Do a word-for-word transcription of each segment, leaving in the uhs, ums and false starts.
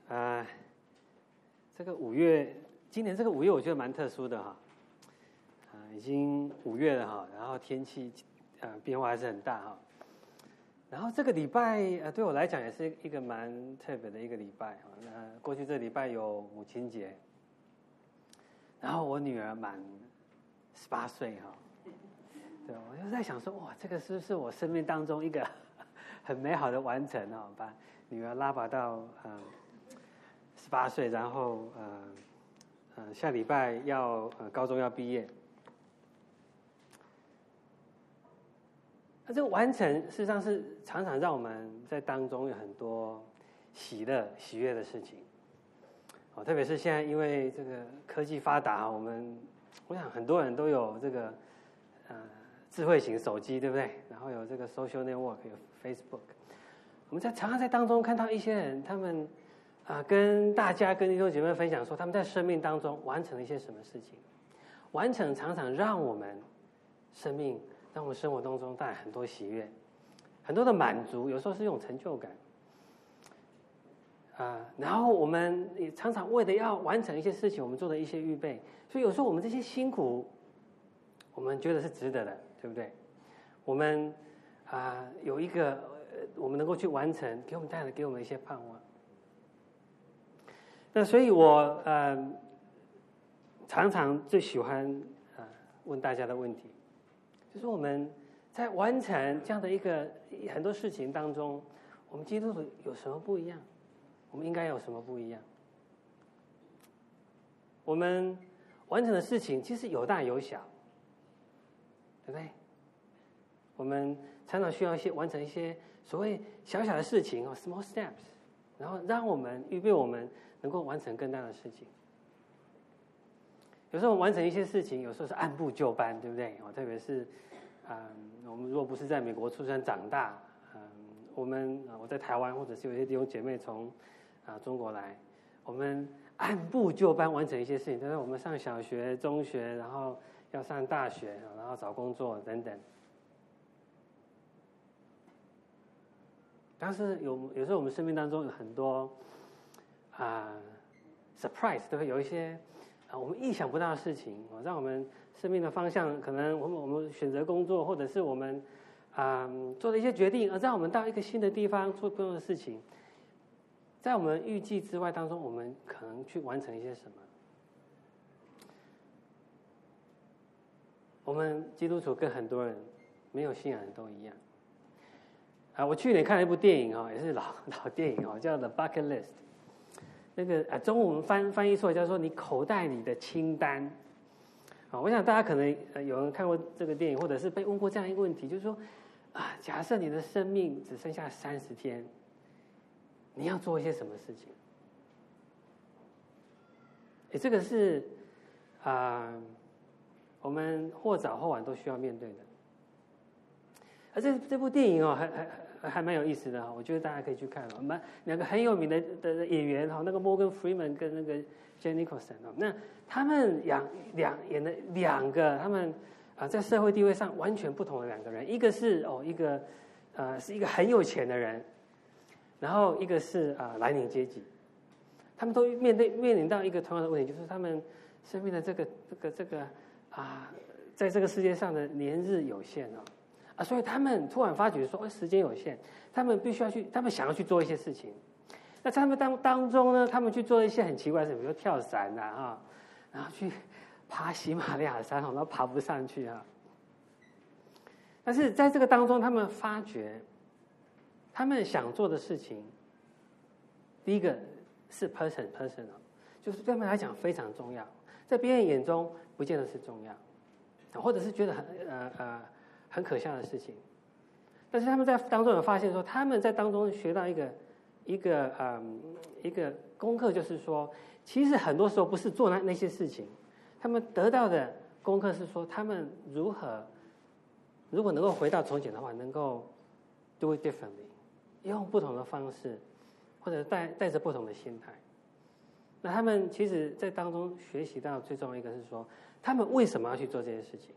啊、呃，这个五月，今年这个五月我觉得蛮特殊的哈，啊、呃，已经五月了哈，然后天气啊、呃、变化还是很大哈，然后这个礼拜呃对我来讲也是一个蛮特别的一个礼拜哈。那过去这礼拜有母亲节，然后我女儿满十八岁哈，对，我就在想说哇，这个是不是我生命当中一个很美好的完成哈，把女儿拉拔到嗯。十八岁，然后呃呃下礼拜要呃高中要毕业，那这个完成事实上是常常让我们在当中有很多喜乐喜悦的事情，哦，特别是现在因为这个科技发达，我们我想很多人都有这个呃智慧型手机，对不对？然后有这个 social network， 有 Facebook， 我们在常常在当中看到一些人，他们。啊，跟大家、跟弟兄姐妹分享说，他们在生命当中完成了一些什么事情，完成常常让我们生命、让我们生活当中带来很多喜悦、很多的满足，有时候是一种成就感。啊，然后我们也常常为了要完成一些事情，我们做了一些预备，所以有时候我们这些辛苦，我们觉得是值得的，对不对？我们啊有一个，我们能够去完成，给我们带来给我们一些盼望。那所以我呃常常最喜欢呃问大家的问题，就是我们在完成这样的一个很多事情当中，我们基督徒有什么不一样？我们应该有什么不一样？我们完成的事情其实有大有小，对不对？我们常常需要一些完成一些所谓小小的事情哦 ，small steps， 然后让我们预备我们。能够完成更大的事情。有时候完成一些事情，有时候是按部就班，对不对？特别是，嗯，我们如果不是在美国出生长大，嗯，我们我在台湾，或者是有些弟兄姐妹从啊中国来，我们按部就班完成一些事情，就是我们上小学、中学，然后要上大学，然后找工作等等。但是有有时候我们生命当中有很多。啊、uh, ，surprise 都会有一些啊我们意想不到的事情，哦，让我们生命的方向可能我们我们选择工作，或者是我们啊、呃、做了一些决定，而让我们到一个新的地方做不同的事情，在我们预计之外当中，我们可能去完成一些什么。我们基督徒跟很多人没有信仰的都一样。啊，我去年看了一部电影啊，也是老老电影啊，叫《The Bucket List》。那个啊，中文我们翻翻译出来叫做“你口袋里的清单”。啊，我想大家可能呃有人看过这个电影，或者是被问过这样一个问题，就是说啊，假设你的生命只剩下三十天，你要做一些什么事情？哎，这个是啊、呃，我们或早或晚都需要面对的。而这这部电影哦，还还。还蛮有意思的哈，我觉得大家可以去看哦。蛮两个很有名的的演员哈，那个 Morgan Freeman 跟那个 Jack Nicholson 哦，那他们两两演的两个，他们啊在社会地位上完全不同的两个人，一个是哦一个呃是一个很有钱的人，然后一个是啊蓝领阶级，他们都面对面临到一个同样的问题，就是他们生命的这个这个这个啊，在这个世界上的年日有限哦。啊，所以他们突然发觉说，时间有限，他们必须要去，他们想要去做一些事情。那在他们当当中呢，他们去做一些很奇怪的事情，比如跳伞呐，哈，然后去爬喜马拉雅山，然后爬不上去啊。但是在这个当中，他们发觉，他们想做的事情，第一个是 person personal， 就是对他们来讲非常重要，在别人眼中不见得是重要，或者是觉得很呃呃。很可笑的事情，但是他们在当中有发现说，他们在当中学到一个一个嗯一个功课，就是说，其实很多时候不是做那那些事情，他们得到的功课是说，他们如何如果能够回到从前的话，能够 do it differently， 用不同的方式，或者带带着不同的心态。那他们其实在当中学习到最重要一个是说，他们为什么要去做这些事情？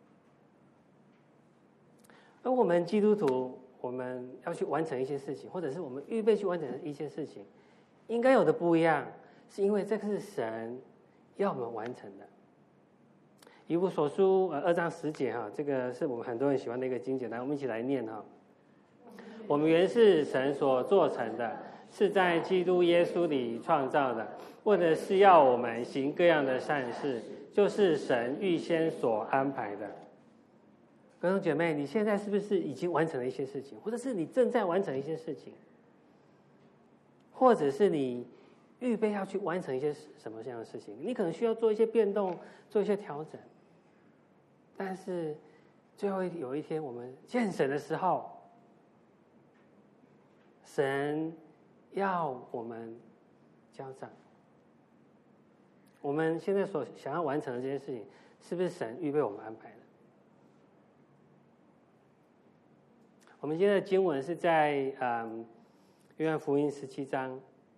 而我们基督徒，我们要去完成一些事情，或者是我们预备去完成一些事情， 应该有的不一样，是因为这个是神要我们完成的。以弗所书呃二章十节哈，这个是我们很多人喜欢的一个经节，来我们一起来念哈。我们原是神所做成的，是在基督耶稣里创造的，为的是要我们行各样的善事，就是神预先所安排的。弟兄姐妹，你现在是不是已经完成了一些事情，或者是你正在完成一些事情，或者是你预备要去完成一些什么样的事情？你可能需要做一些变动，做一些调整。但是最后有一天我们见神的时候，神要我们交账。我们现在所想要完成的这些事情，是不是神预备我们安排的？我们今天的经文是在嗯约翰福音十七章。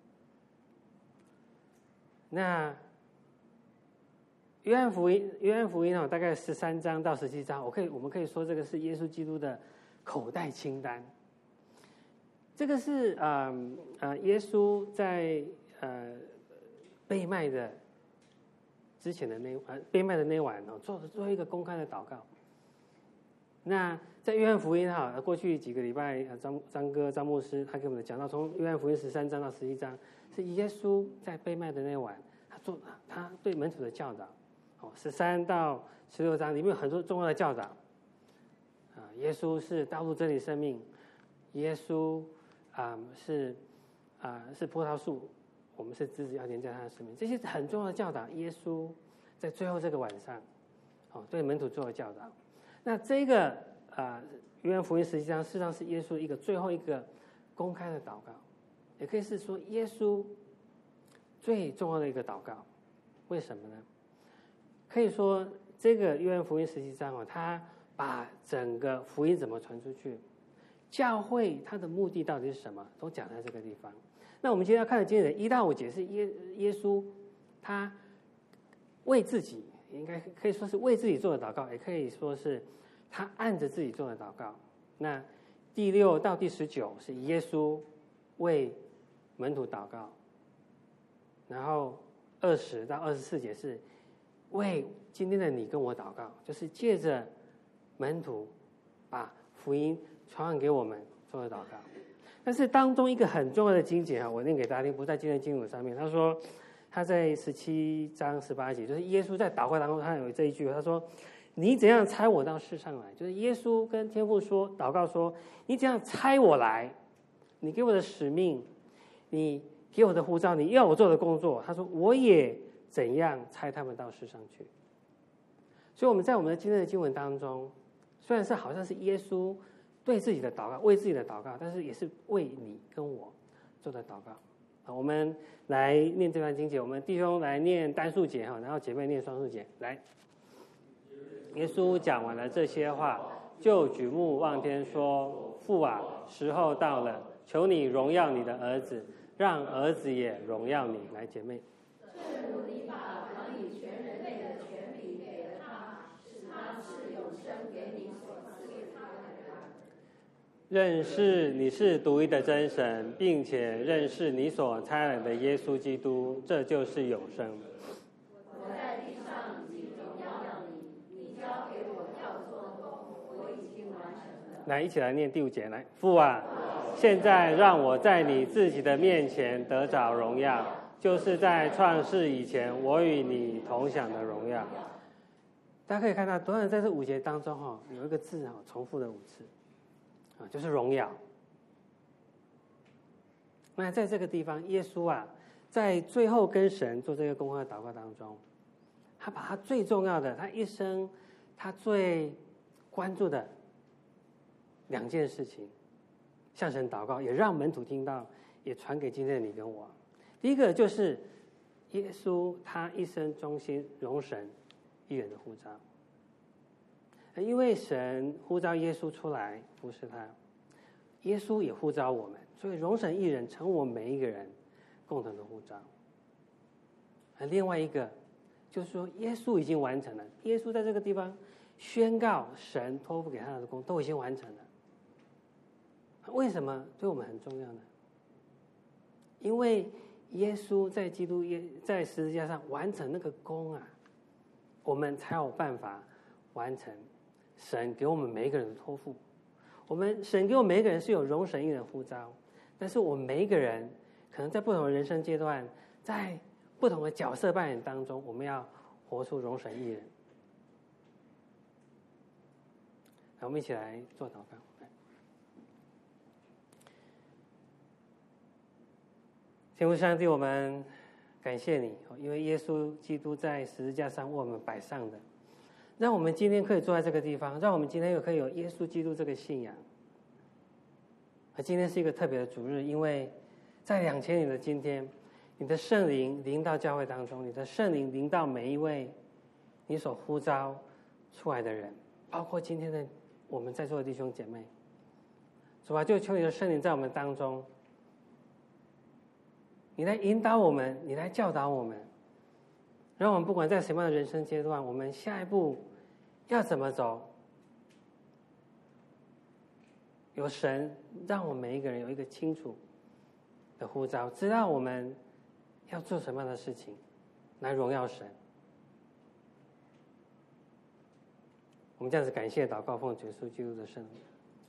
那约翰福音，约翰福音哦，大概十三章到十七章，我可以，我们可以说这个是耶稣基督的口袋清单。这个是呃呃，耶稣在呃被卖的之前的那呃被卖的那晚哦，做做一个公开的祷告。那在约翰福音哈，过去几个礼拜，张张哥张牧师他给我们讲到，从约翰福音十三章到十七章，是耶稣在被卖的那晚，他做他对门徒的教导。哦，十三到十六章里面有很多重要的教导。啊，耶稣是道路、真理、生命。耶稣啊、嗯、是啊、呃、是葡萄树，我们是枝子，要连在他的生命。这些很重要的教导，耶稣在最后这个晚上，哦，对门徒做了教导。那这个啊、呃，约翰福音十七章，事实上是耶稣一个最后一个公开的祷告，也可以是说耶稣最重要的一个祷告。为什么呢？可以说这个约翰福音十七章哦，他把整个福音怎么传出去，教会它的目的到底是什么，都讲在这个地方。那我们今天要看的经文一到五节是耶耶稣他为自己，应该可以说是为自己做的祷告，也可以说是他按着自己做的祷告。那第六到第十九是耶稣为门徒祷告，然后二十到二十四节是为今天的你跟我祷告，就是借着门徒把福音传扬给我们做的祷告。但是当中一个很重要的经节啊，我念给大家听，不在今天的经文上面。他说他在十七章十八节，就是耶稣在祷告当中，他有这一句，他说：“你怎样差我到世上来？”就是耶稣跟天父说，祷告说：“你怎样差我来？你给我的使命，你给我的呼召，你要我做的工作。”他说：“我也怎样差他们到世上去。”所以我们在我们的今天的经文当中，虽然是好像是耶稣对自己的祷告，为自己的祷告，但是也是为你跟我做的祷告。好，我们来念这段经节，我们弟兄来念单数节哈，然后姐妹念双数节。来，耶稣讲完了这些话，就举目望天说：“父啊，时候到了，求你荣耀你的儿子，让儿子也荣耀你。”来，姐妹。 正如你把管理全人类的权柄给了他，使他是永生给你所赐给他的人。 认识你是独一的真神，并且认识你所差来的耶稣基督，这就是永生。 我在地上已经荣耀你，你交给我要做的工，我已经完成了。 来，一起来念第五节。来，父啊，现在让我在你自己的面前得着荣耀，就是在创世以前我与你同享的荣耀。大家可以看到，同样在这五节当中哈，有一个字哈重复了五次，啊，就是荣耀。那在这个地方，耶稣啊，在最后跟神做这个公开祷告当中，他把他最重要的，他一生他最关注的两件事情向神祷告，也让门徒听到，也传给今天的你跟我。第一个就是耶稣他一生忠心容神一人的呼召，因为神呼召耶稣出来服侍他，耶稣也呼召我们，所以容神一人成我们每一个人共同的呼召。而另外一个就是说，耶稣已经完成了，耶稣在这个地方宣告神托付给他的工都已经完成了。为什么对我们很重要呢？因为耶稣在基督耶在十字架上完成那个功啊，我们才有办法完成神给我们每一个人的托付。我们神给我们每一个人是有容神一人呼召，但是我们每一个人可能在不同的人生阶段，在不同的角色扮演当中，我们要活出容神一人。我们一起来做祷告。天父上帝，我们感谢你，因为耶稣基督在十字架上为我们摆上的，让我们今天可以坐在这个地方，让我们今天又可以有耶稣基督这个信仰。而今天是一个特别的主日，因为在两千年的今天，你的圣灵临到教会当中，你的圣灵临到每一位你所呼召出来的人，包括今天的我们在座的弟兄姐妹。主啊，就求你的圣灵在我们当中，你来引导我们，你来教导我们，让我们不管在什么样的人生阶段，我们下一步要怎么走，有神让我们每一个人有一个清楚的呼召，知道我们要做什么样的事情来荣耀神。我们这样子感谢祷告，奉主耶稣基督的圣名。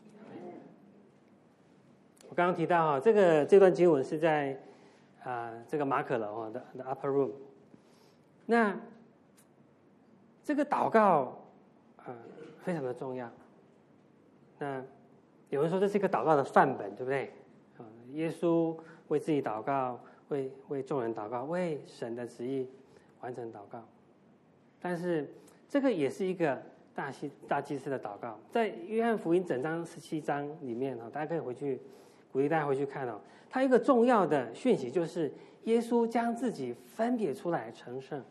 我刚刚提到哈，这个这段经文是在啊、呃、这个马可楼的 the upper room。那这个祷告啊、呃、非常的重要。那有人说这是一个祷告的范本，对不对？啊，耶稣为自己祷告，为为众人祷告，为神的旨意完成祷告。但是这个也是一个大祭大祭司的祷告，在约翰福音整章十七章里面哈，大家可以回去鼓励大家回去看哦。它一个重要的讯息就是耶稣将自己分别出来成圣，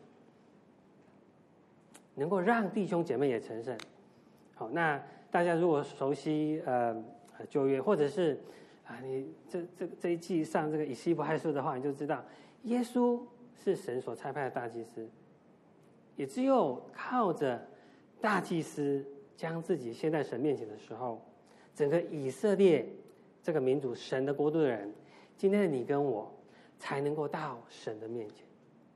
能够让弟兄姐妹也成圣。好，那大家如果熟悉呃旧约，或者是啊你这这这一季上这个以西伯亥书的话，你就知道耶稣是神所差派的大祭司，也只有靠着大祭司将自己献在神面前的时候，整个以色列这个民族神的国度的人，今天的你跟我才能够到神的面前。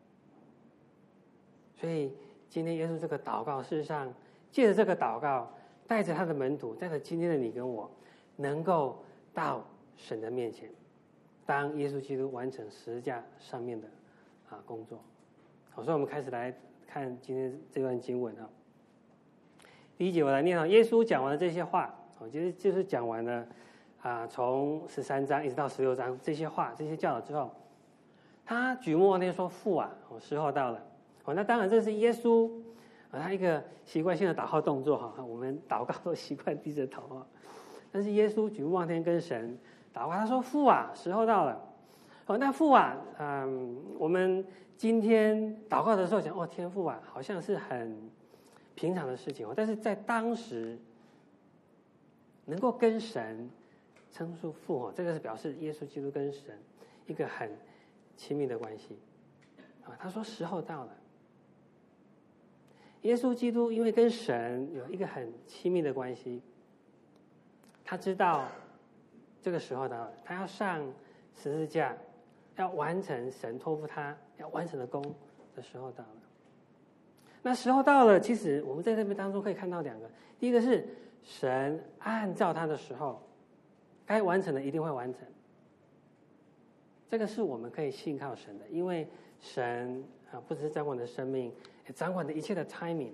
所以今天耶稣这个祷告，事实上借着这个祷告，带着他的门徒，带着今天的你跟我，能够到神的面前，当耶稣基督完成十字架上面的啊工作。好，所以我们开始来看今天这段经文啊。第一节我来念啊，耶稣讲完了这些话，我觉得就是讲完了啊，从十三章一直到十六章这些话、这些教导之后，他举目望天说：“父啊，哦，时候到了。”哦，那当然这是耶稣啊，他一个习惯性的祷告动作哈。我们祷告都习惯低着头啊，但是耶稣举目望天跟神祷告，他说：“父啊，时候到了。”哦，那父啊，嗯，我们今天祷告的时候讲，哦，天父啊，好像是很平常的事情哦，但是在当时能够跟神称呼父哦，这个是表示耶稣基督跟神一个很亲密的关系啊。他说时候到了，耶稣基督因为跟神有一个很亲密的关系，他知道这个时候到了，他要上十字架，要完成神托付他要完成的功的时候到了。那时候到了，其实我们在这边当中可以看到两个，第一个是神按照他的时候该完成的一定会完成，这个是我们可以信靠神的，因为神啊不只是掌管的生命，也掌管的一切的 timing。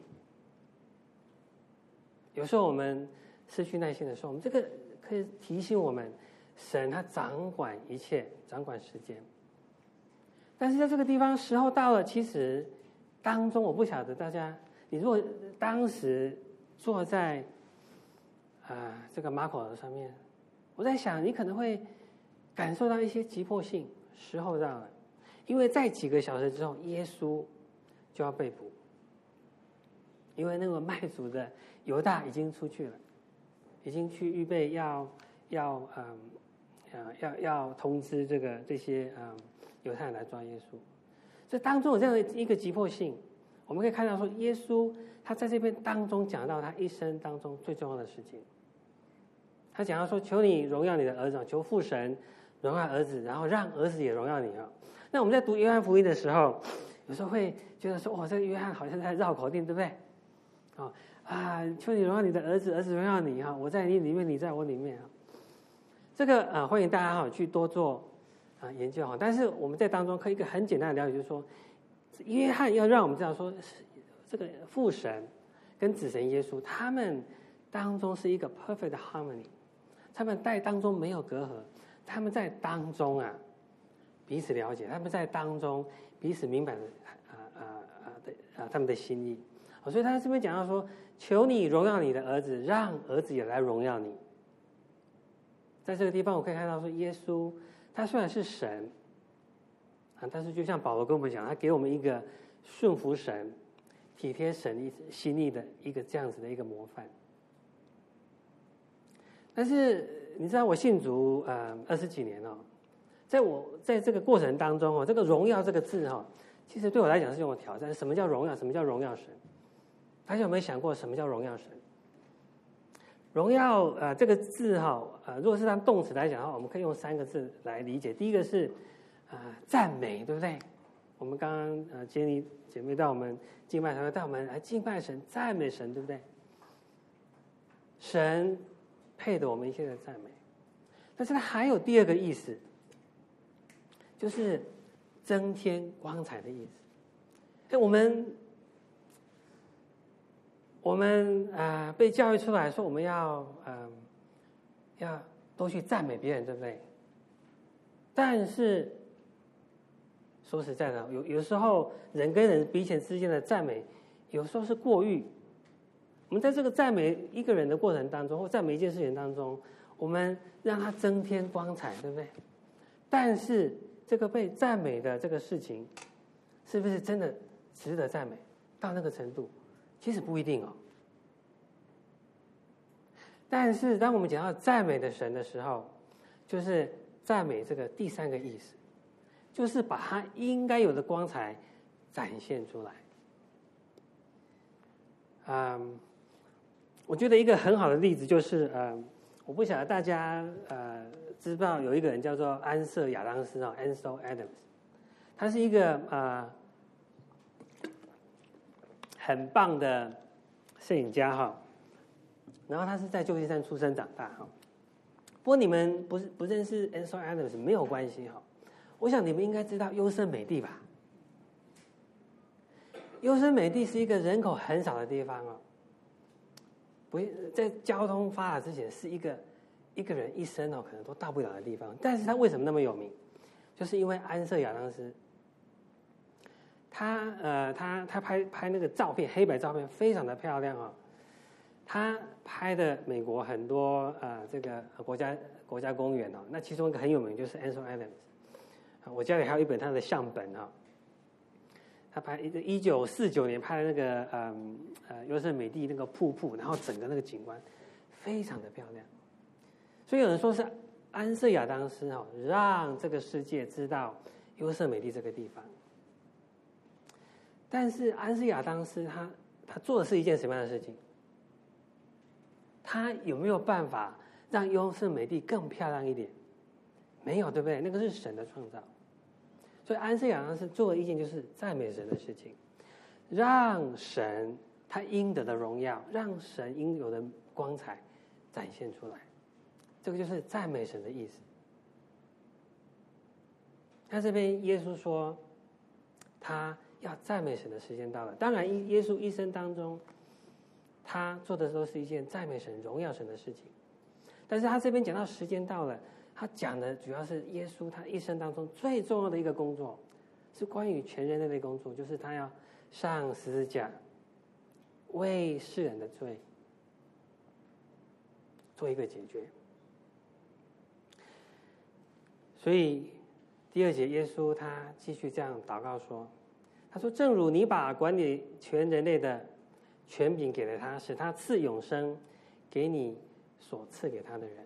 有时候我们失去耐心的时候，我们这个可以提醒我们，神他掌管一切，掌管时间。但是在这个地方时候到了，其实当中我不晓得大家，你如果当时坐在啊、呃、这个马可楼上面，我在想你可能会感受到一些急迫性，时候到了，因为在几个小时之后耶稣就要被捕，因为那个卖主的犹大已经出去了，已经去预备要要嗯呃要要通知这个这些嗯犹太人来抓耶稣。这当中有这样的一个急迫性，我们可以看到说，耶稣他在这边当中讲到他一生当中最重要的事情。他讲到说：“求你荣耀你的儿子，求父神荣耀儿子，然后让儿子也荣耀你啊。那我们在读约翰福音的时候，有时候会觉得说，哦，这个约翰好像在绕口令，对不对？哦啊，求你荣耀你的儿子，儿子荣耀你哈，我在你里面，你在我里面啊。这个啊，欢迎大家哈去多做啊研究哈。但是我们在当中可以一个很简单的了解，就是说，约翰要让我们知道说，这个父神跟子神耶稣他们当中是一个 perfect harmony， 他们在当中没有隔阂，他们在当中啊彼此了解，他们在当中彼此明白的啊啊啊的啊他们的心意。所以他这边讲到说，求你荣耀你的儿子，让儿子也来荣耀你。在这个地方我可以看到说，耶稣他虽然是神啊，但是就像保罗跟我们讲，他给我们一个顺服神、体贴神心意的一个这样子的一个模范。但是你知道我信主呃二十几年哦，在我在这个过程当中哦，这个荣耀这个字哈、哦，其实对我来讲是一种挑战。什么叫荣耀？什么叫荣耀神？大家有没有想过什么叫荣耀神？荣耀呃这个字哈呃，如果是当动词来讲的话，我们可以用三个字来理解。第一个是啊、呃、赞美，对不对？我们刚刚呃建立姐妹带我们敬拜，带我们来敬拜神、赞美神，对不对？神配得我们一切的赞美。但是它还有第二个意思，就是增添光彩的意思。哎，我们我们啊、呃、被教育出来说，我们要嗯、呃、要多去赞美别人，对不对？但是说实在的，有有时候人跟人彼此之间的赞美，有时候是过誉。我们在这个赞美一个人的过程当中，或赞美一件事情当中，我们让它增添光彩，对不对？但是这个被赞美的这个事情，是不是真的值得赞美到那个程度？其实不一定哦。但是当我们讲到赞美的神的时候，就是赞美这个第三个意思，就是把它应该有的光彩展现出来。嗯，我觉得一个很好的例子就是，呃，我不晓得大家呃知道有一个人叫做安瑟亚当斯啊 ，Ansel Adams， 他是一个呃很棒的摄影家哈，然后他是在旧金山出生长大哈。不过你们不是不认识 Ansel Adams 没有关系哈，我想你们应该知道优胜美地吧？优胜美地是一个人口很少的地方哦，不在交通发达之前是一个一个人一生哦可能都到不了的地方。但是他为什么那么有名？就是因为安瑟亚当斯，他呃他他拍拍那个照片，黑白照片非常的漂亮哦。他拍的美国很多呃这个国家国家公园哦，那其中一个很有名就是 Ansel Adams， 我家里还有一本他的相本哈、哦。他拍一个一九四九年拍的那个嗯呃优胜美地那个瀑布，然后整个那个景观非常的漂亮，所以有人说是安瑟亚当斯哈、哦、让这个世界知道优胜美地这个地方。但是安瑟亚当斯他他做的是一件什么样的事情？他有没有办法让优胜美地更漂亮一点？没有，对不对？那个是神的创造。所以安瑟亚当斯做了一件就是赞美神的事情，让神他应得的荣耀，让神应有的光彩展现出来，这个就是赞美神的意思。那这边耶稣说他要赞美神的时间到了，当然耶稣一生当中他做的都是一件赞美神荣耀神的事情，但是他这边讲到时间到了，他讲的主要是耶稣他一生当中最重要的一个工作，是关于全人类的工作，就是他要上十字架为世人的罪做一个解决。所以第二节耶稣他继续这样祷告说，他说正如你把管理全人类的权柄给了他，使他赐永生给你所赐给他的人。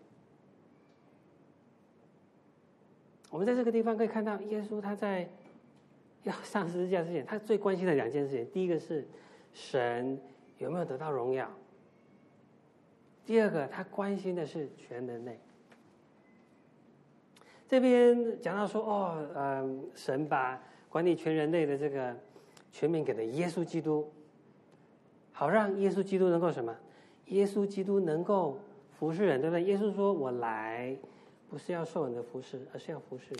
我们在这个地方可以看到耶稣他在要上十字架之前，他最关心的两件事情，第一个是神有没有得到荣耀，第二个他关心的是全人类。 这边讲到说，哦，呃，神把管理全人类的这个权柄给了耶稣基督，好让耶稣基督能够什么？耶稣基督能够服侍人，对不对？耶稣说：“我来不是要受人的服侍，而是要服侍人。”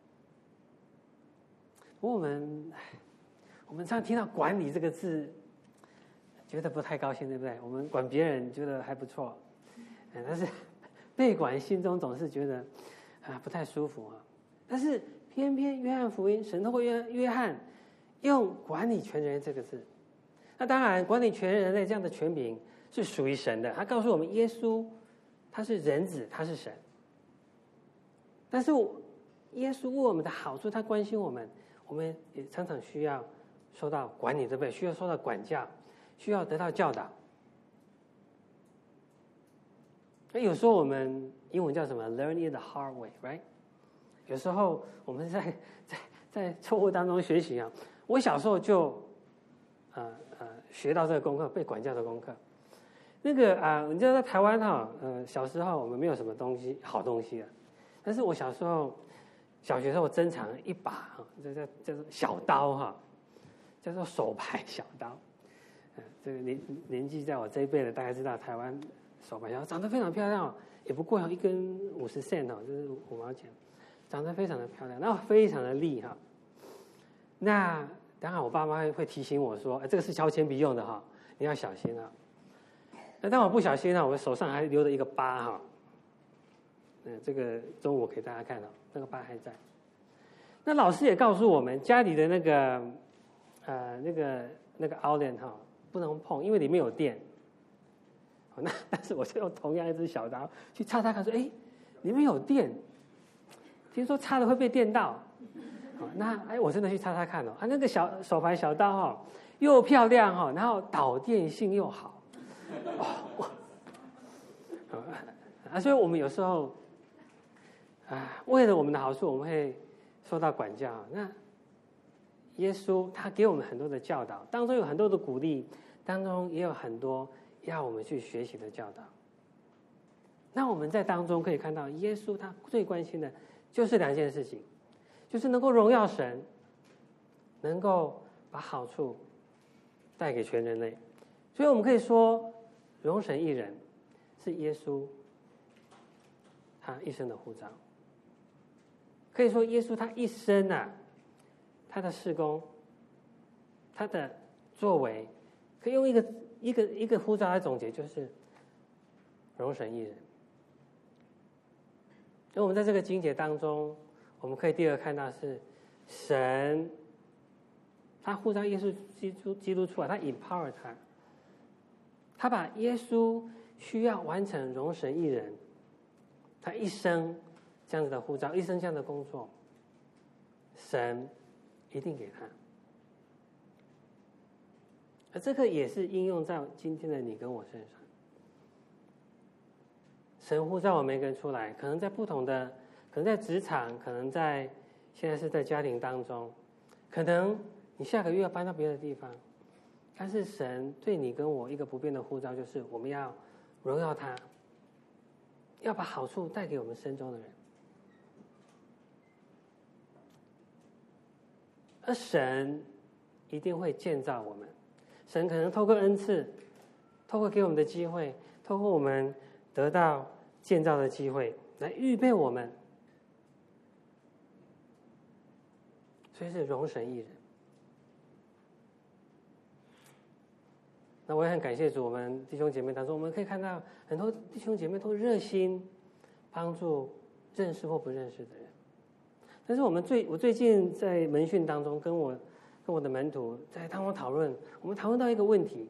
不过我们，我们常听到“管理”这个字，觉得不太高兴，对不对？我们管别人觉得还不错，但是被管心中总是觉得啊不太舒服啊。但是偏偏约翰福音，神透过约约翰用“管理全人类”这个字，那当然管理全人类这样的权柄是属于神的。他告诉我们，耶稣他是人子，他是神。但是耶稣为我们的好处，他关心我们，我们也常常需要受到管理，对不对？需要受到管教，需要得到教导。那有时候我们英文叫什么 ？Learn it the hard way，right？ 有时候我们在在在错误当中学习啊。我小时候就呃呃学到这个功课，被管教的功课。那个啊、呃，你知道在台湾哈，呃，小时候我们没有什么东西好东西啊，但是我小时候小学时候我珍藏一把哈，这叫叫做小刀哈，叫做手牌小刀。呃，这个年年纪在我这一辈的大概知道，台湾手牌小刀长得非常漂亮，也不贵哦，一根五十 cent 哦，就是五毛钱，长得非常的漂亮，然后非常的利哈。那当然我爸妈会提醒我说，哎，这个是削铅笔用的哈，你要小心啊。那当我不小心呢，我手上还留了一个疤哈。嗯，这个中午给大家看到，那个疤还在。那老师也告诉我们，家里的那个呃那个那个 outlet 哈不能碰，因为里面有电。那但是我就用同样一支小刀去插插看，说，哎，里面有电，听说插了会被电到。好，那哎，我真的去插插看哦，啊，那个小手牌小刀哈，又漂亮哈，然后导电性又好。哦，啊，所以我们有时候啊，为了我们的好处，我们会受到管教。那耶稣他给我们很多的教导，当中有很多的鼓励，当中也有很多要我们去学习的教导。那我们在当中可以看到，耶稣他最关心的就是两件事情，就是能够荣耀神，能够把好处带给全人类。所以我们可以说，容神一人是耶稣他一生的呼召。可以说，耶稣他一生啊，他的事工，他的作为，可以用一个一个一个呼召来总结，就是容神一人。所以我们在这个经节当中，我们可以第二看到是神，他呼召耶稣基督基督出来，他 empower 他。他把耶稣需要完成容神一人，他一生这样子的呼召，一生这样的工作，神一定给他。而这个也是应用在今天的你跟我身上。神呼召我们每个人出来，可能在不同的，可能在职场，可能在现在是在家庭当中，可能你下个月要搬到别的地方。但是神对你跟我一个不变的呼召，就是我们要荣耀他，要把好处带给我们身中的人。而神一定会建造我们，神可能透过恩赐，透过给我们的机会，透过我们得到建造的机会，来预备我们。所以是容神一人。那我也很感谢主，我们弟兄姐妹当中，我们可以看到很多弟兄姐妹都热心帮助认识或不认识的人。但是我们最我最近在门训当中，跟我跟我的门徒在当中讨论，我们讨论到一个问题，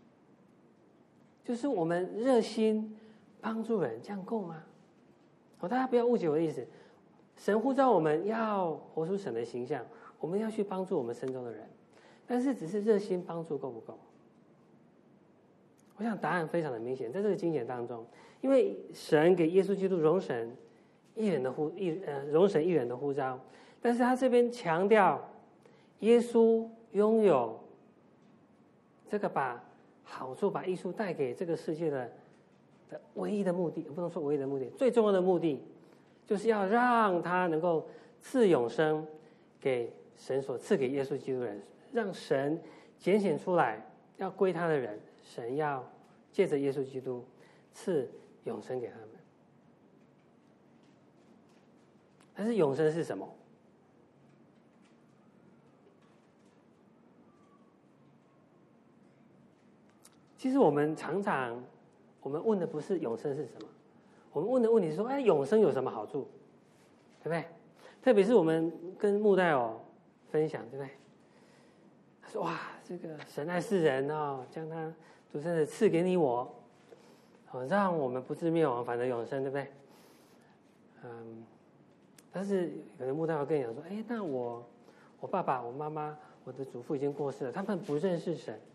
就是我们热心帮助人，这样够吗？哦，大家不要误解我的意思，神呼召我们要活出神的形象，我们要去帮助我们身中的人，但是只是热心帮助够不够？我想答案非常的明显，在这个经典当中，因为神给耶稣基督容神一人的呼一呃容神一人的呼召，但是他这边强调，耶稣拥有这个把好处、把益处带给这个世界的的唯一的目的，不能说唯一的目的，最重要的目的， 就是要让他能够赐永生给神所赐给耶稣基督的人，让神拣选出来要归他的人，神要借着耶稣基督赐永生给他们。但是永生是什么？其实我们常常，我们问的不是永生是什么，我们问的问题是说，哎，永生有什么好处，对不对？特别是我们跟穆代尔分享，对不对？他说，哇，这个神爱世人哦，将他独生子赐给你我，哦，让我们不至灭亡，反得永生，对不对？嗯，但是可能穆代尔跟你讲说，哎，那我我爸爸、我妈妈、我的祖父已经过世了，他们不认识神。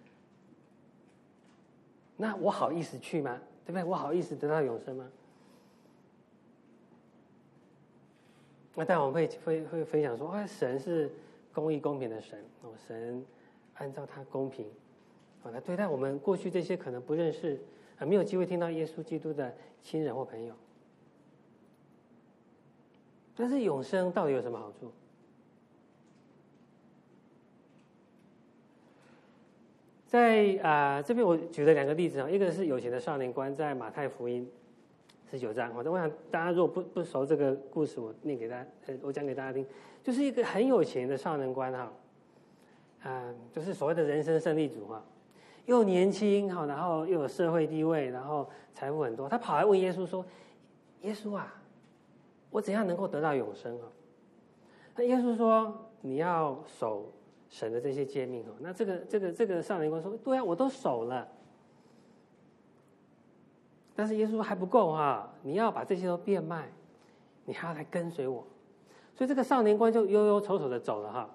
那我好意思去吗？对不对？我好意思得到永生吗？那但我们会会会分享说，啊，神是公义公平的神哦，神按照他公平啊来对待我们过去这些可能不认识啊没有机会听到耶稣基督的亲人或朋友。但是永生到底有什么好处？在啊、呃、这边我举了两个例子啊，一个是有钱的少年官，在马太福音十九章。我想大家如果不不熟这个故事，我念给大家，呃，我讲给大家听，就是一个很有钱的少年官哈，啊、呃，就是所谓的人生胜利组哈，又年轻哈，然后又有社会地位，然后财富很多，他跑来问耶稣说：“耶稣啊，我怎样能够得到永生啊？”那耶稣说：“你要守神的这些诫命哦。”那这个这个这个少年官说：“对啊，我都守了。”但是耶稣说还不够啊，你要把这些都变卖，你还要来跟随我。所以这个少年官就忧忧愁愁的走了哈。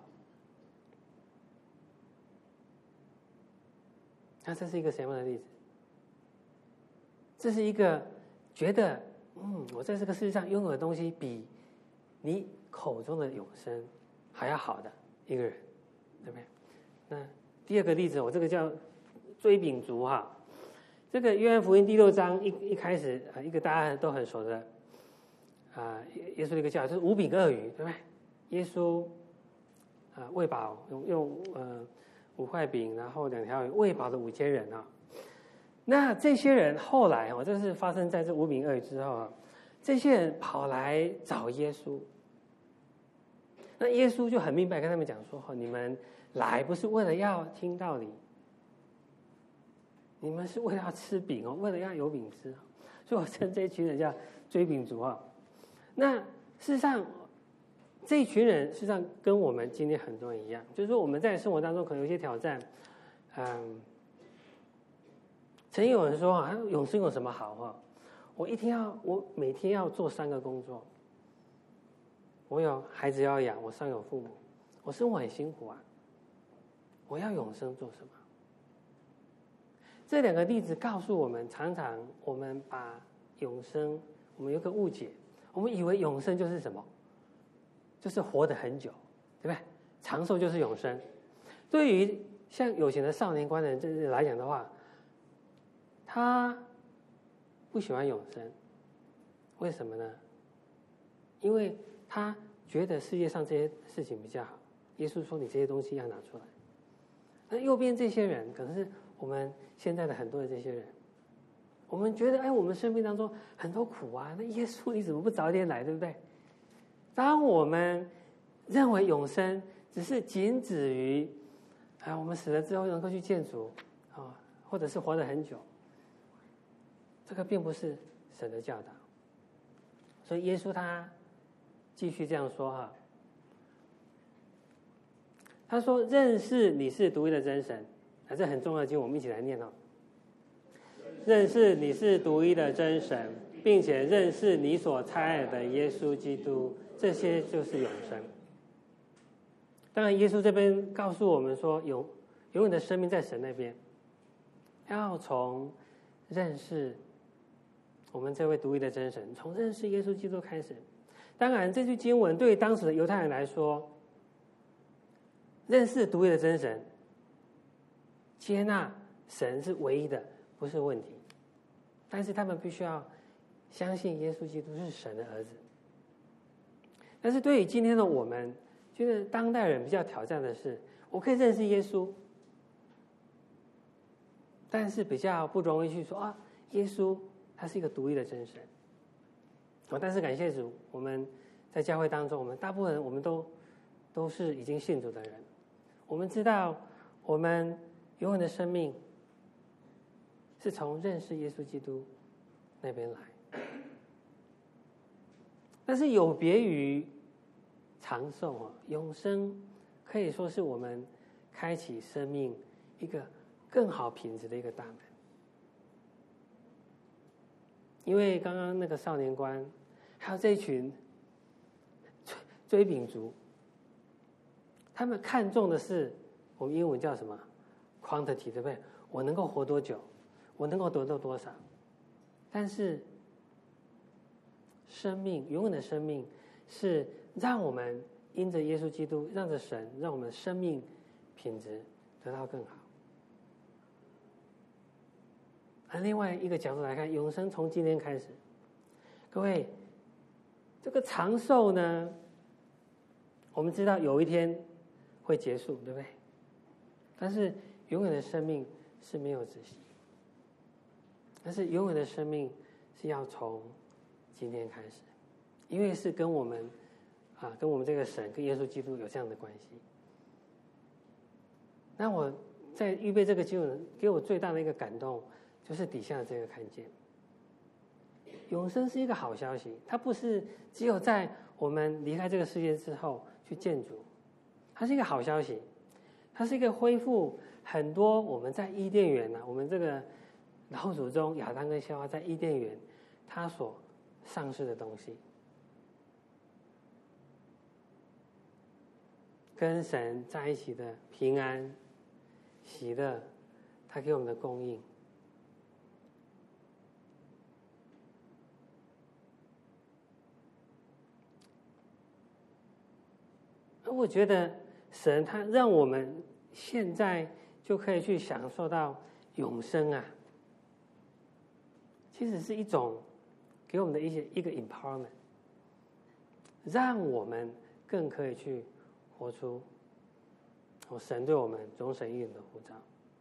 那这是一个什么样的例子？这是一个觉得嗯，我在这个世界上拥有的东西比你口中的永生还要好的一个人，对不对？那第二个例子，我这个叫追饼族哈。这个约翰福音第六章一一开始啊，一个大家都很熟的啊，耶稣的一个教导就是五饼二鱼，对不对？耶稣啊喂饱用用呃五块饼，然后两条鱼喂饱了五千人啊。那这些人后来哦，这是发生在这五饼二鱼之后啊，这些人跑来找耶稣。那耶稣就很明白跟他们讲说：“哦，你们来不是为了要听道理。你们是为了要吃饼哦，为了要有饼吃，所以我称这一群人叫追饼族啊。那事实上，这一群人事实上跟我们今天很多人一样，就是说我们在生活当中可能有一些挑战。嗯，曾经有人说啊，永生有什么好哈？我一天要，我每天要做三个工作，我有孩子要养，我上有父母，我生活很辛苦啊。我要永生做什么？这两个例子告诉我们，常常我们把永生，我们有个误解，我们以为永生就是什么？就是活得很久，对不对？长寿就是永生。对于像有钱的少年官人这来讲的话，他不喜欢永生，为什么呢？因为他觉得世界上这些事情比较好。耶稣说：“你这些东西要拿出来。”那右边这些人，可能是我们现在的很多的这些人，我们觉得，哎，我们生命当中很多苦啊，那耶稣你怎么不早点来，对不对？当我们认为永生只是仅止于，啊，我们死了之后能够去见主，啊，或者是活得很久，这个并不是神的教导。所以耶稣他继续这样说哈，他说：“认识你是独一的真神。”啊，这很重要的经文，我们一起来念哦。认识你是独一的真神，并且认识你所差来的耶稣基督，这些就是永生。当然，耶稣这边告诉我们说，永永远的生命在神那边，要从认识我们这位独一的真神，从认识耶稣基督开始。当然，这句经文对于当时的犹太人来说，认识独一的真神，接纳神是唯一的，不是问题。但是他们必须要相信耶稣基督是神的儿子， 但是对于今天的我们，觉得当代人比较挑战的是，我可以认识耶稣，但是比较不容易去说啊，耶稣他是一个独一的真神。哦，但是感谢主，我们在教会当中，我们大部分人我们都都是已经信主的人，我们知道我们永远的生命是从认识耶稣基督那边来。但是有别于长寿啊，永生可以说是我们开启生命一个更好品质的一个大门。因为刚刚那个少年官，还有这一群追追饼族，他们看重的是我们英文叫什么 quantity， 对不对？我能够活多久，我能够得到多少。但是生命，永远的生命是让我们因着耶稣基督，让着神，让我们生命品质得到更好。而另外一个角度来看，永生从今天开始，各位，这个长寿呢，我们知道有一天会结束，对不对？但是永远的生命是没有止息，但是永远的生命是要从今天开始，因为是跟我们啊，跟我们这个神，跟耶稣基督有这样的关系。那我在预备这个经文，给我最大的一个感动，就是底下的这个看见，永生是一个好消息，它不是只有在我们离开这个世界之后去见主，它是一个好消息，它是一个恢复很多我们在伊甸园啊，我们这个老祖宗亚当跟夏娃在伊甸园他所丧失的东西，跟神在一起的平安、喜乐，他给我们的供应。而我觉得神他让我们现在就可以去享受到永生啊，其实是一种给我们的一些一个 empowerment， 让我们更可以去活出神对我们终身一人的呼召。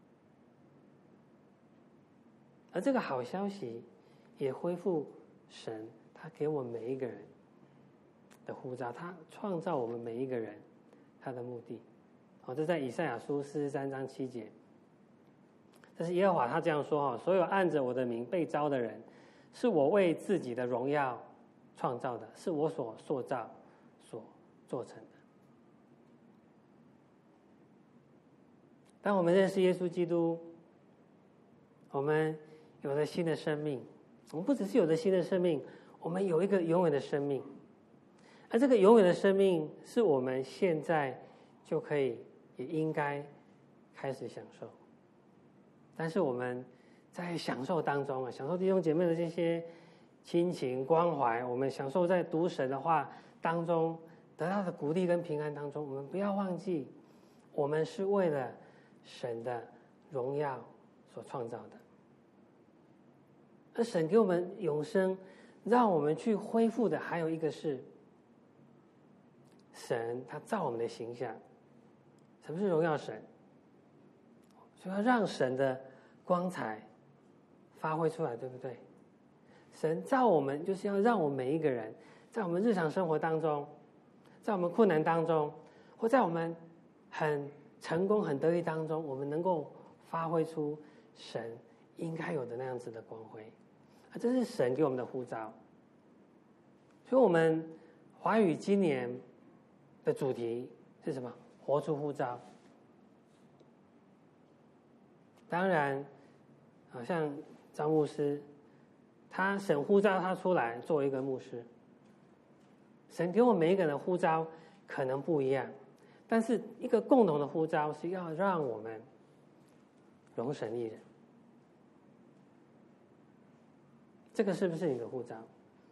而这个好消息也恢复神他给我们每一个人的呼召，他创造我们每一个人他的目的。好，这在以赛亚书四十三章七节，这是耶和华他这样说：所有按着我的名被召的人，是我为自己的荣耀创造的，是我所塑造所做成的。当我们认识耶稣基督，我们有了新的生命，我们不只是有了新的生命，我们有一个永远的生命。而这个永远的生命是我们现在就可以也应该开始享受。但是我们在享受当中啊，享受弟兄姐妹的这些亲情关怀，我们享受在读神的话当中得到的鼓励跟平安当中，我们不要忘记，我们是为了神的荣耀所创造的。而神给我们永生，让我们去恢复的还有一个是神他造我们的形象。什么是荣耀神？所以要让神的光彩发挥出来，对不对？神造我们就是要让我们每一个人在我们日常生活当中，在我们困难当中，或在我们很成功很得意当中，我们能够发挥出神应该有的那样子的光辉。啊，这是神给我们的呼召。所以我们华语今年的主题是什么？活出呼召。当然好像张牧师他神呼召他出来做一个牧师，神给我们每一个人的呼召可能不一样，但是一个共同的呼召是要让我们荣神益人。这个是不是你的呼召？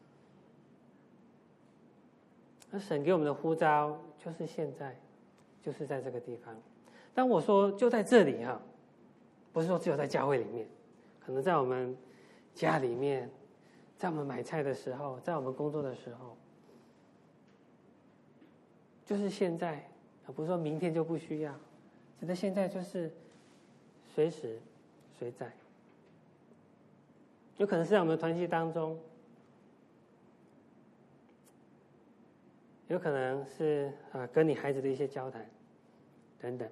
而神给我们的呼召就是现在，就是在这个地方。当我说就在这里哈，不是说只有在教会里面，可能在我们家里面，在我们买菜的时候，在我们工作的时候， 就是现在，不是说明天就不需要，指的现在就是随时随在。有可能是在我们的团契当中，有可能是啊跟你孩子的一些交谈等等。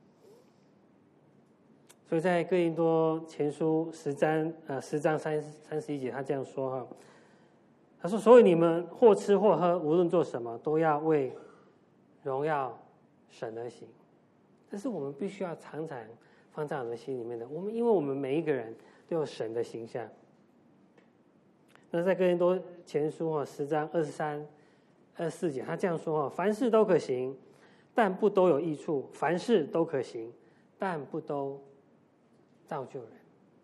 所以在哥林多前书十章呃十章三三十一节，他这样说哈，他说：“所以你们或吃或喝，无论做什么，都要为荣耀神而行。”这是我们必须要常常放在我们的心里面的。我们因为我们每一个人都有神的形象。那在哥林多前书哈十章二十三、二十四节，他这样说哈：“凡事都可行，但不都有益处；凡事都可行，但不都造就人。”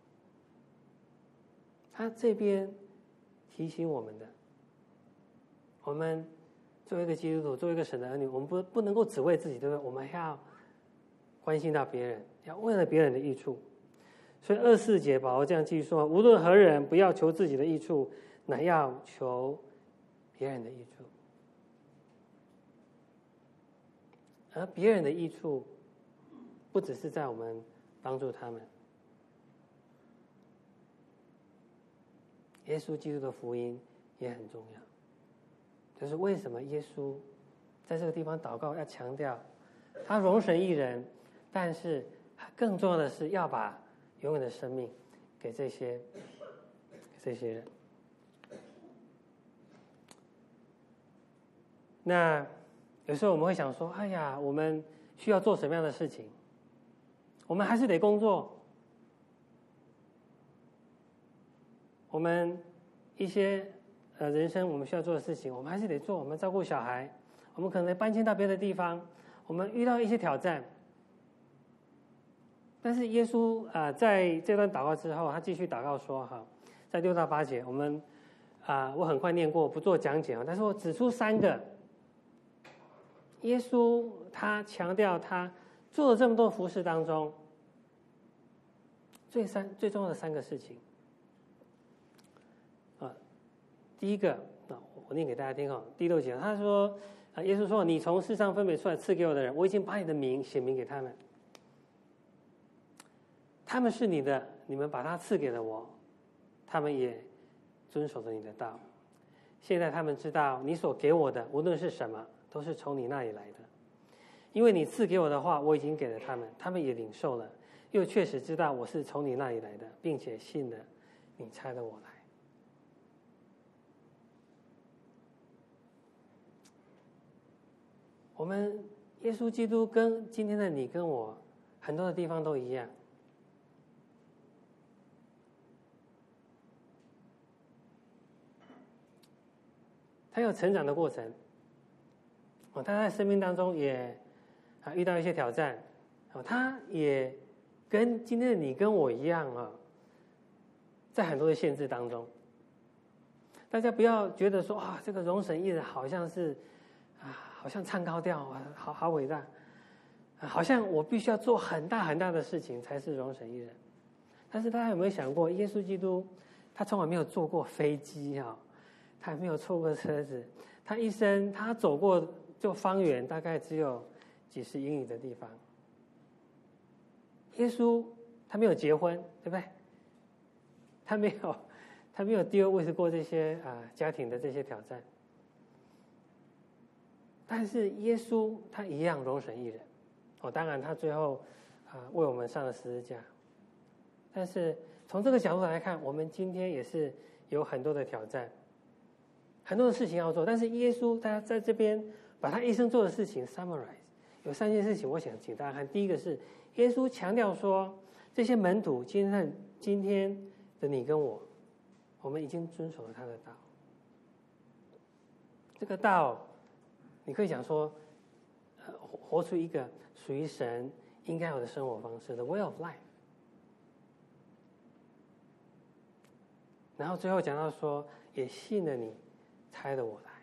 他这边提醒我们的，我们作为一个基督徒，作为一个神的儿女，我们不不能够只为自己，对不对？我们还要关心到别人，要为了别人的益处。所以二十四节保罗这样继续说：“无论何人，不要求自己的益处，乃要求别人的益处。”而别人的益处，不只是在我们帮助他们。耶稣基督的福音也很重要，就是为什么耶稣在这个地方祷告要强调，他容神一人，但是更重要的是要把永远的生命给这些给这些人。那有时候我们会想说，哎呀，我们需要做什么样的事情？我们还是得工作。我们一些呃人生我们需要做的事情，我们还是得做。我们照顾小孩，我们可能搬迁到别的地方，我们遇到一些挑战。但是耶稣啊、呃，在这段祷告之后，他继续祷告说：“哈，在六到八节，我们啊、呃，我很快念过，不做讲解啊。但是我指出三个，耶稣他强调他做了这么多服事当中，最三最重要的三个事情。啊，第一个啊，我念给大家听哈，第六节，他说啊，耶稣说：你从世上分别出来赐给我的人，我已经把你的名显明给他们。”他们是你的，你们把他赐给了我，他们也遵守着你的道。现在他们知道你所给我的无论是什么，都是从你那里来的。因为你赐给我的话，我已经给了他们，他们也领受了，又确实知道我是从你那里来的，并且信了你差了我来。我们耶稣基督跟今天的你跟我很多的地方都一样。他有成长的过程，哦，他在生命当中也啊遇到一些挑战，哦，他也跟今天的你跟我一样啊，在很多的限制当中。大家不要觉得说啊，这个容神一人好像是啊，好像唱高调啊，好好伟大，啊，好像我必须要做很大很大的事情才是容神一人。但是大家有没有想过，耶稣基督他从来没有坐过飞机啊？他也没有坐过车子，他一生他走过就方圆大概只有几十英里的地方。耶稣他没有结婚，对不对？他没有，他没有第二位是过这些啊、呃、家庭的这些挑战。但是耶稣他一样容神一人，哦，当然他最后啊、呃、为我们上了十字架。但是从这个角度来看，我们今天也是有很多的挑战。很多的事情要做，但是耶稣他在这边把他一生做的事情 summarize， 有三件事情，我想请大家看。第一个是耶稣强调说，这些门徒今天今天的你跟我，我们已经遵守了他的道。这个道，你可以讲说，呃，活出一个属于神应该有的生活方式的 way of life。然后最后讲到说，也信了你差了我来。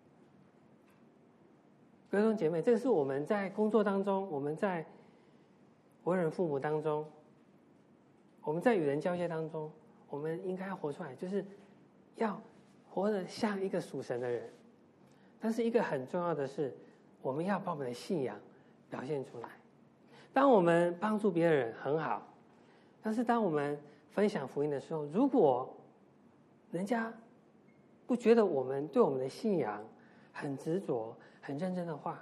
各位弟兄姐妹，这个是我们在工作当中，我们在为人父母当中，我们在与人交接当中，我们应该活出来，就是要活得像一个属神的人。但是一个很重要的是， 我们要把我们的信仰表现出来。当我们帮助别人很好，但是当我们分享福音的时候，如果人家不觉得我们对我们的信仰很执着、很认真的话，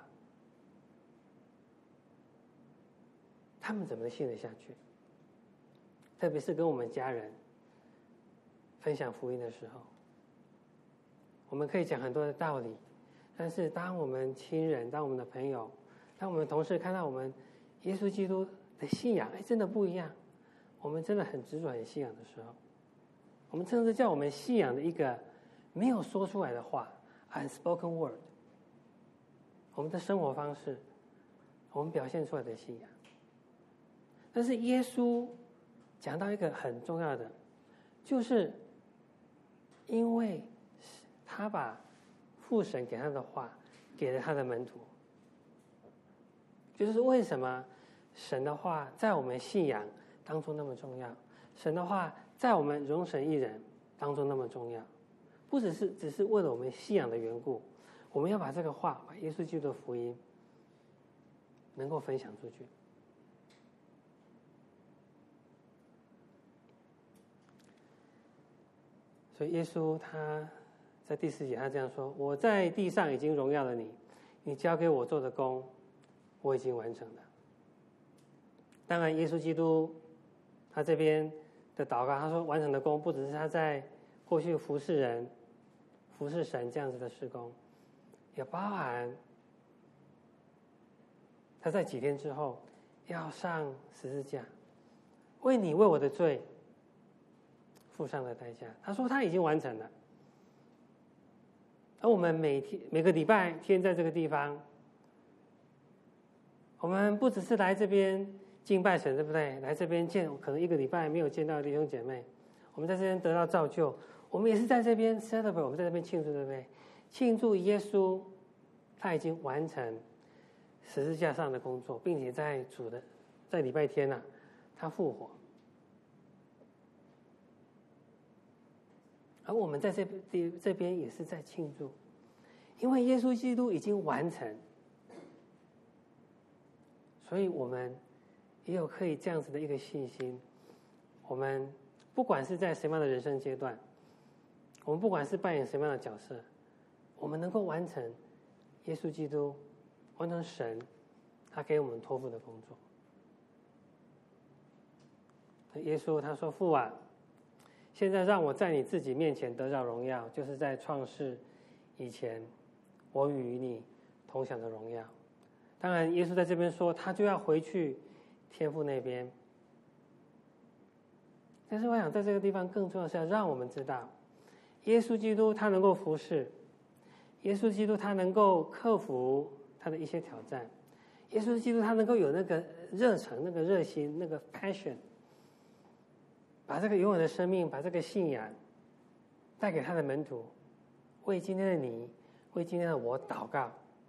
他们怎么信得下去？特别是跟我们家人分享福音的时候，我们可以讲很多的道理，但是当我们亲人、当我们的朋友、当我们同事看到我们耶稣基督的信仰，哎，真的不一样，我们真的很执着、很信仰的时候，我们甚至叫我们信仰的一个没有说出来的话 unspoken word， 我们的生活方式，我们表现出来的信仰。但是耶稣讲到一个很重要的，就是因为他把父神给他的话给了他的门徒，就是为什么神的话在我们信仰当中那么重要，神的话在我们容神一人当中那么重要，不只是只是为了我们信仰的缘故，我们要把这个话，把耶稣基督的福音能够分享出去。所以耶稣他在第四节他这样说，我在地上已经荣耀了你，你交给我做的工我已经完成了。当然耶稣基督他这边的祷告，他说完成的工不只是他在过去服侍人服侍神这样子的事工，也包含他在几天之后要上十字架，为你为我的罪付上的代价。他说他已经完成了。而我们每天每个礼拜天在这个地方，我们不只是来这边敬拜神，对不对？来这边见可能一个礼拜没有见到的弟兄姐妹，我们在这边得到造就，我们也是在这边 celebrate， 我们在这边庆祝，对不对？庆祝耶稣他已经完成十字架上的工作，并且在主的在礼拜天啊，他复活。而我们在这边这边也是在庆祝，因为耶稣基督已经完成，所以我们也有可以这样子的一个信心。我们不管是在什么样的人生阶段，我们不管是扮演什么样的角色，我们能够完成耶稣基督完成神他给我们托付的工作。耶稣他说，父啊，现在让我在你自己面前得到荣耀，就是在创世以前我与你同享的荣耀。当然耶稣在这边说他就要回去天父那边，但是我想在这个地方更重要的是要让我们知道，耶稣基督他能够服侍，耶稣基督他能够克服他的一些挑战，耶稣基督他能够有那个热忱、那个热心、那个 passion， 把这个永远的生命，把这个信仰带给他的门徒，为今天的你，为今天的我祷告，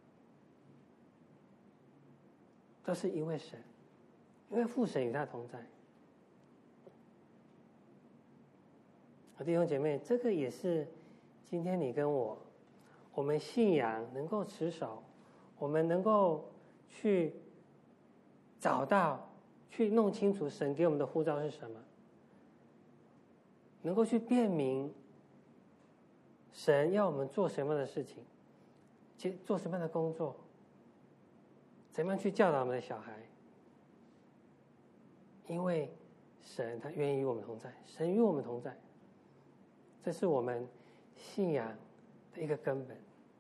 都是因为神，因为父神与他同在。弟兄姐妹，这个也是今天你跟我，我们信仰能够持守，我们能够去找到，去弄清楚神给我们的呼召是什么，能够去辨明神要我们做什么样的事情，做什么样的工作，怎么样去教导我们的小孩。因为神他愿意与我们同在，神与我们同在，这是我们信仰的一个根本。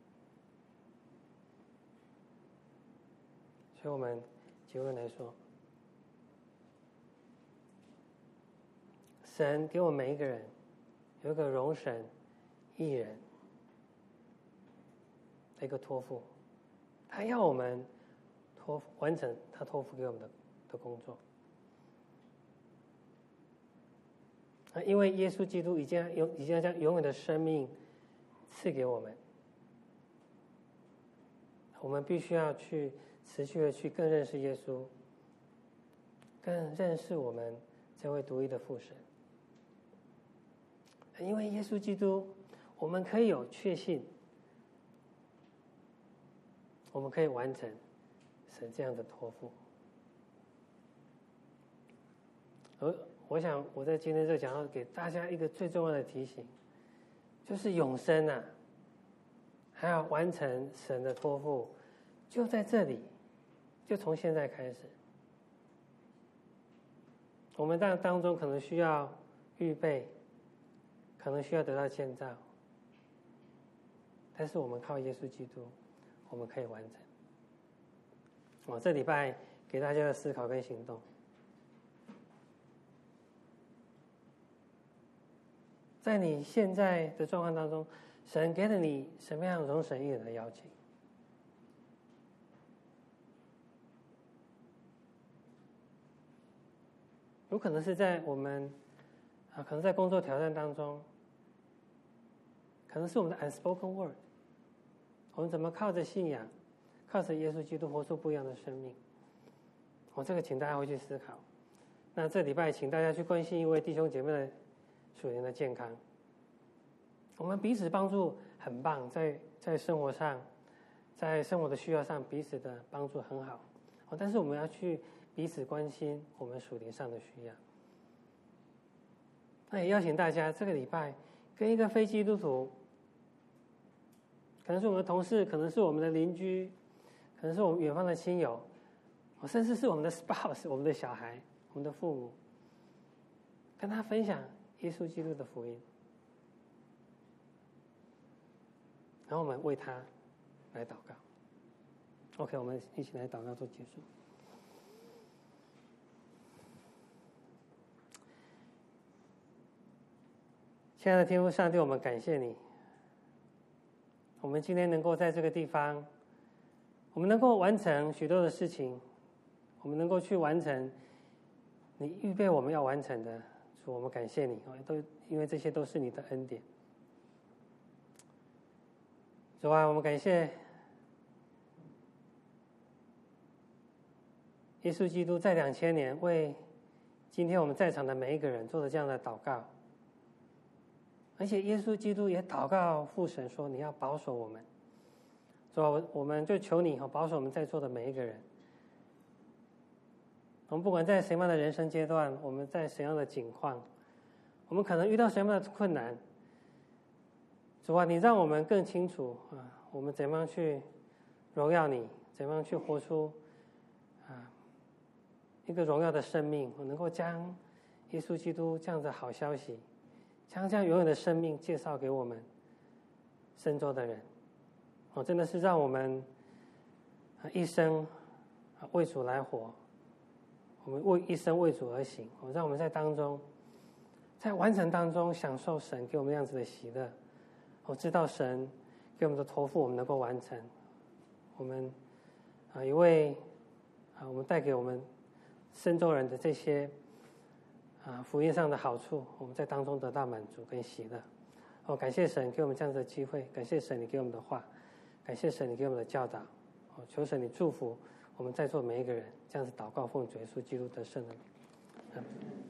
所以我们结论来说，神给我们每一个人有一个容神一人的一个托付，他要我们托付完成他托付给我们的的工作。因为耶稣基督已经有已经将永远的生命赐给我们，我们必须要去持续的去更认识耶稣，更认识我们这位独一的父神。因为耶稣基督，我们可以有确信， 我们可以完成神这样的托付。而我想我在今天这讲到给大家一个最重要的提醒，就是永生啊，还要完成神的托付，就在这里，就从现在开始。我们当当中可能需要预备，可能需要得到建造，但是我们靠耶稣基督，我们可以完成。我这礼拜给大家的思考跟行动，在你现在的状况当中，神给了你什么样容神一人的邀请？有可能是在我们啊，可能在工作挑战当中，可能是我们的 unspoken word， 我们怎么靠着信仰，靠着耶稣基督活出不一样的生命？我、哦、这个请大家回去思考。那这礼拜请大家去关心一位弟兄姐妹的属灵的健康。我们彼此帮助很棒，在在生活上，在生活的需要上彼此的帮助很好。哦，但是我们要去彼此关心我们属灵上的需要。那也邀请大家这个礼拜跟一个非基督徒，可能是我们的同事，可能是我们的邻居，可能是我们远方的亲友，甚至是我们的 spouse， 我们的小孩，我们的父母，跟他分享耶稣基督的福音，然后我们为他来祷告。OK， 我们一起来祷告做结束。亲爱的天父上帝，我们感谢你，我们今天能够在这个地方，我们能够完成许多的事情，我们能够去完成你预备我们要完成的，主，我们感谢你，都因为这些都是你的恩典。主啊，我们感谢耶稣基督在两千年为今天我们在场的每一个人做了这样的祷告，而且耶稣基督也祷告父神说：“你要保守我们。”主啊，我们就求你保守我们在座的每一个人。我们不管在什么样的人生阶段，我们在什么样的境况，我们可能遇到什么样的困难，主啊，你让我们更清楚啊，我们怎么样去荣耀你，怎么样去活出啊一个荣耀的生命，我能够将耶稣基督这样的好消息，将这样永远的生命介绍给我们身周的人。哦，真的是让我们一生为主来活，我们为一生为主而行。哦，让我们在当中，在完成当中享受神给我们这样子的喜乐。我知道神给我们的托付，我们能够完成。我们啊，一位啊，我们带给我们身周人的这些啊福音上的好处，我们在当中得到满足跟喜乐。哦，感谢神给我们这样子的机会，感谢神你给我们的话，感谢神你给我们的教导。哦，求神你祝福我们在座每一个人，这样子祷告奉主耶稣基督得胜的名。